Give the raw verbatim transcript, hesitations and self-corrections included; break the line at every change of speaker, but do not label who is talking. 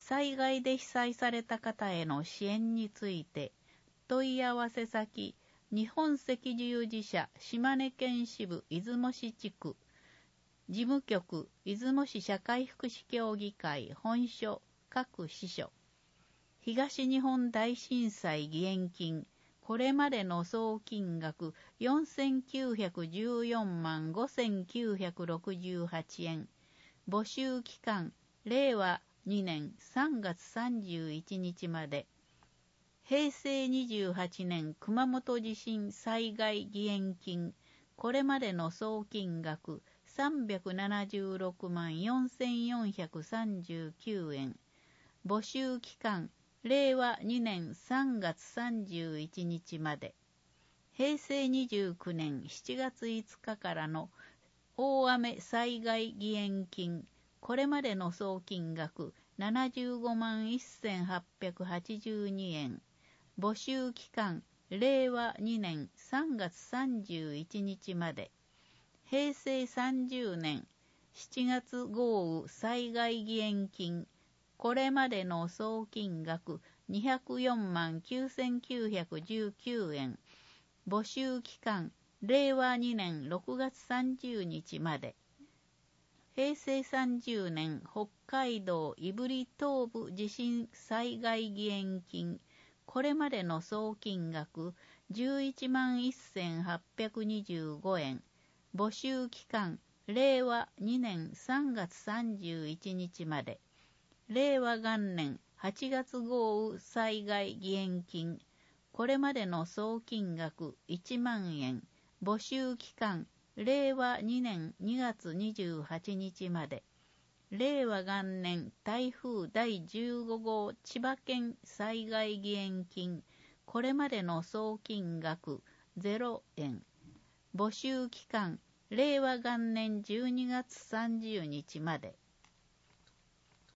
災害で被災された方への支援について、問い合わせ先、日本赤十字社島根県支部出雲市地区、事務局出雲市社会福祉協議会本所各支所、東日本大震災義援金、これまでの総金額よんせんきゅうひゃくじゅうよんまんごせんきゅうひゃくろくじゅうはちえん、募集期間、れいわにねんさんがつさんじゅういちにちまで、平成にじゅうはちねん熊本地震災害義援金、これまでの総金額さんびゃくななじゅうろくまんよんせんよんひゃくさんじゅうきゅうえん、募集期間、れいわにねんさんがつさんじゅういちにちまで、平成にじゅうきゅうねんしちがついつかからの大雨災害義援金、これまでの総金額ななじゅうごまんせんはっぴゃくはちじゅうにえん、募集期間、れいわにねんさんがつさんじゅういちにちまで、平成さんじゅうねんしちがつ豪雨災害義援金、これまでの総金額にひゃくよんまんきゅうせんきゅうひゃくじゅうきゅうえん、募集期間、れいわにねんろくがつさんじゅうにちまで、平成さんじゅうねん北海道胆振東部地震災害義援金、これまでの総金額じゅういちまんせんはっぴゃくにじゅうごえん、募集期間、れいわにねんさんがつさんじゅういちにちまで、れいわ元年はちがつ豪雨災害義援金、これまでの総金額いちまんえん、募集期間、れいわにねんにがつにじゅうはちにちまで、れいわ元年台風だいじゅうごごう千葉県災害義援金、これまでの総金額ゼロえん、募集期間、れいわ元年じゅうにがつさんじゅうにちまで、